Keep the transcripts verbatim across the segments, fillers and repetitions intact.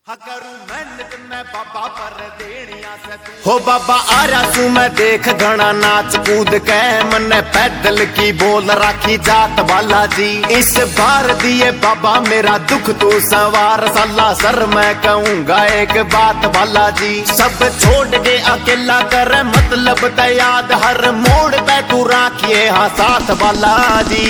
करूं मेहनत मैं बाबा पर देनिया से हो बाबा आ रहा तू मैं देख घना नाच कूद के मन पैदल की बोल राखी जात बाला जी इस बार दिए बाबा मेरा दुख तू सवार साला सर मैं कहूंगा एक बात बाला जी सब छोड़ के अकेला कर मतलब ते याद हर मोड़ पे तू राखिए हाँ साथ बाला जी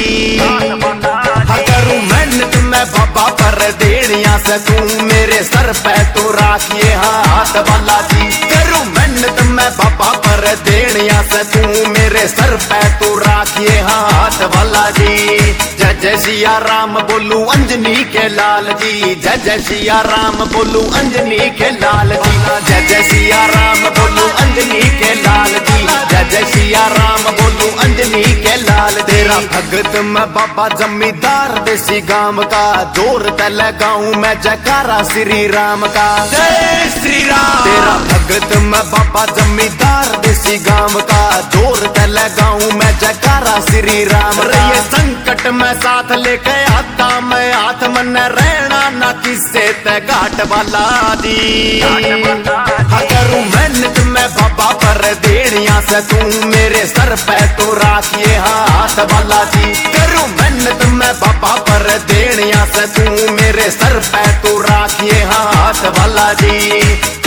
करूं मेहनत मैं बाबा पर देनिया से तू मेरे सर पे तू राखिए हाथ बाला जी करूं मेहनत मैं बाबा पर देनिया से तू मेरे सर पे तू राखिए हाथ बाला जी जय जय सिया राम बोलू अंजनी के लाल जी जय जय सिया राम बोलू अंजनी के लाल जी जय जय सिया राम बोलू अंजनी के लाल जी जय जय सिया राम बोलू अंजनी के लाल तेरा भगत मैं बाबा जमींदार देसी गांव का जोर ते लगाऊं मैं जयकारा श्री राम का जय श्री राम तेरा भगत मैं बाबा जमींदार देसी गांव का जोर ते लगाऊं मैं जयकारा श्री राम का ये संकट में साथ लेके आता मैं हाथ मन रहना ना किसे ते घाट वाला दी करूं मेहनत मैं बाबा पर देनिया से तू मेरे सर पे तो राखिए हाथ वाला जी करूं मेहनत मैं बाबा पर देनिया से तू मेरे सर पे तो राखिए हाथ वाला जी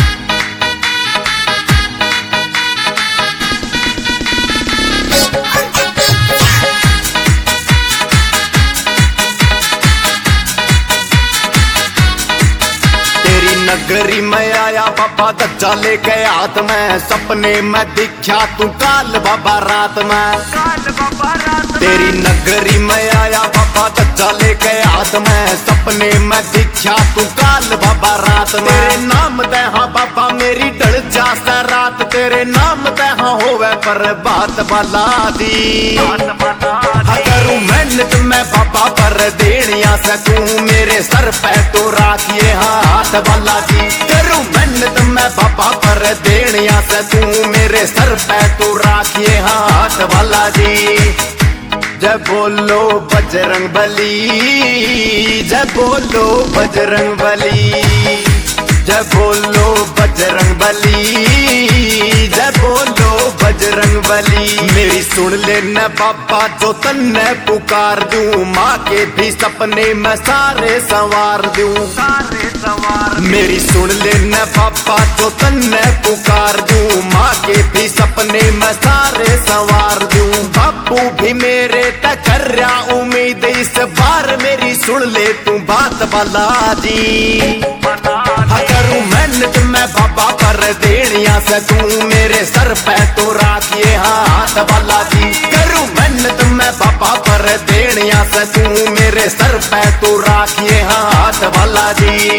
नगरी में आया बाबा दज्जा लेके हाथ में सपने में दिखा तू काल बाबा रात में काल बाबा रात तेरी नगरी में आया बाबा दज्जा लेके हाथ में सपने में दिखा तू काल बाबा रात में तेरे नाम ते हाँ बाबा मेरी डल जा सा रात तेरे नाम ते हाँ होवे पर बात बाला दी करूं मेहनत मैं बाबा पर देनिया से तू मेरे सर पे तो राखिए हाथ बाला जी करूं मेहनत मैं बाबा पर देनिया से तू मेरे सर पे तो राखिए हाथ वाला जी जय बोलो बजरंग बली जय बोलो बजरंग बली जय बोलो बजरंग बली जय बोलो बजरंग बली मेरी सुन लेना बाबा जो तन्ने पुकार दूं माँ के भी सपने में सारे संवार दूं सारे संवार मेरी सुन लेना बाबा जो तन्ने पुकार दूं माँ के भी सपने में सारे संवार दूं बापू भी मेरे तक कर रहा उम्मीद इस बार मेरी सुन ले तू बात वाला जी करूं मेहनत मैं बाबा पर देनिया से तू मेरे सर पे तो राखिए हाथ वाला जी करूं मेहनत मैं बाबा पर देनिया से तू मेरे सर पे तो राखिए हाथ वाला जी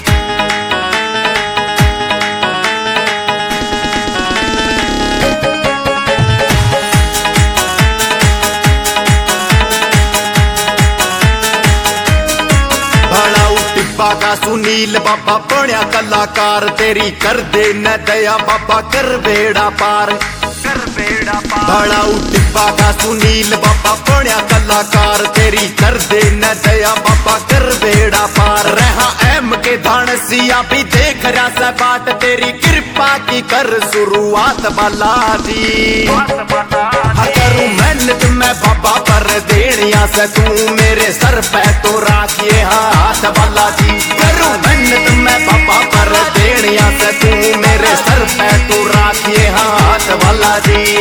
का सुनील बाबा बनिया कलाकार तेरी कर दे न दया बाबा कर बेड़ा पार कर बेड़ा पार बड़ा टिप्पा का सुनील बाबा बनिया कलाकार तेरी कर दे न दया बाबा कर बेड़ा पार रहा एम के धान सिया भी देख रहा सा बाट तेरी कृपा की कर शुरुआत वाला दी करूं मेहनत मैं बाबा पर देनिया से तू मेरे सर पे तो राखिए हाथ वाला जी करूं मेहनत मैं बाबा पर देनिया से तू मेरे सर पे तो राखिए हाथ वाला जी